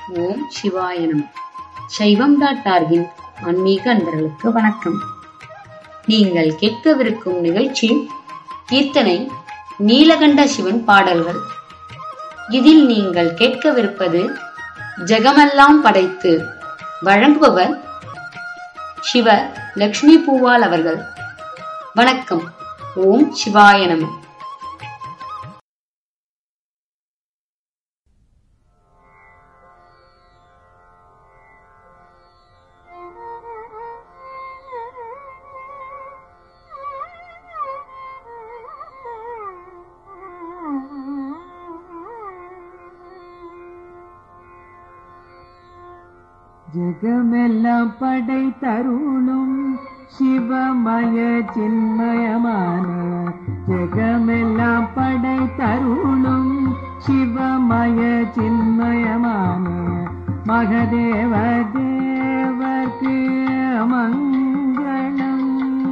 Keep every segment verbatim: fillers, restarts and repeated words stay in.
ஓம் சிவாய நம. சைவம் டாட் ஆர்கின் ஆன்மீக அன்பர்களுக்கு வணக்கம். நீங்கள் கேட்கவிருக்கும் நிகழ்ச்சி கீர்த்தனை நீலகண்ட சிவன் பாடல்கள். இதில் நீங்கள் கேட்கவிருப்பது ஜெகமெல்லாம் படைத்து. வழங்குபவர் சிவ லட்சுமி பூவால் அவர்கள். வணக்கம். ஓம் சிவாய நம. ஜெகமெல்லாம் படைத்தருளும் சிவமய சின்மயமான ஜெகமெல்லாம் படைத்தருளும் சிவமய சின்மயமான மகதேவ தேவர்க்கு மங்களம்.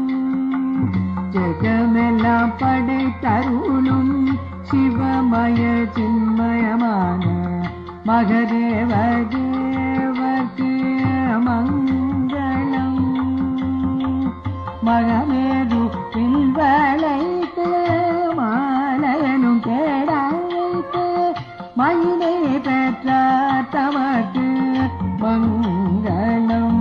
ஜெகமெல்லாம் படைத்தருளும் சிவமய சின்மயமான மகதேவ தேவர்க்கு மங்களம். மகமேது பின்வளைத்து மாலையனும் கேடாய்த்து மயிலை பெற்ற தமக்கு மங்களம்.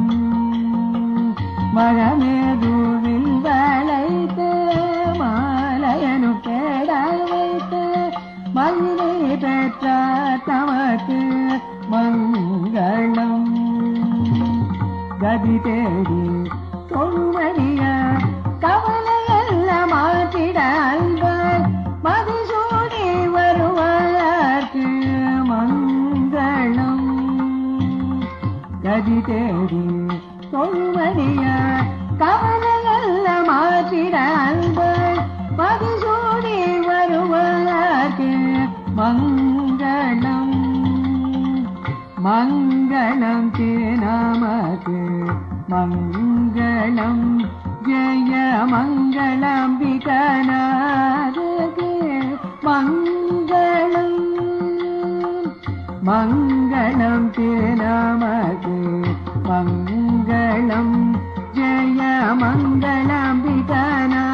மகமேது வில்வளைத்து மாலையனும் கேடாய்த்து மயிலை பெற்ற தமக்கு மங்களம். கதி தேடி தொழுமணிய கவலையெல்லாம் மாற்றிட அல்வார் மதிசூடி வருவார்க்கு மங்களம். கதி தேடி தொழுமணிய கவலையெல்லாம் மாற்றிட அல்வார் மதிசூடி வருவார்க்கு மங்களம். மங்களம் திருநாமக்கு மங்களம். ஜெய மங்களம்பிகநாதக்கு மங்களம். மங்களம் திருநாமக்கு மங்களம். ஜெய மங்களம்பிகநாதக்கு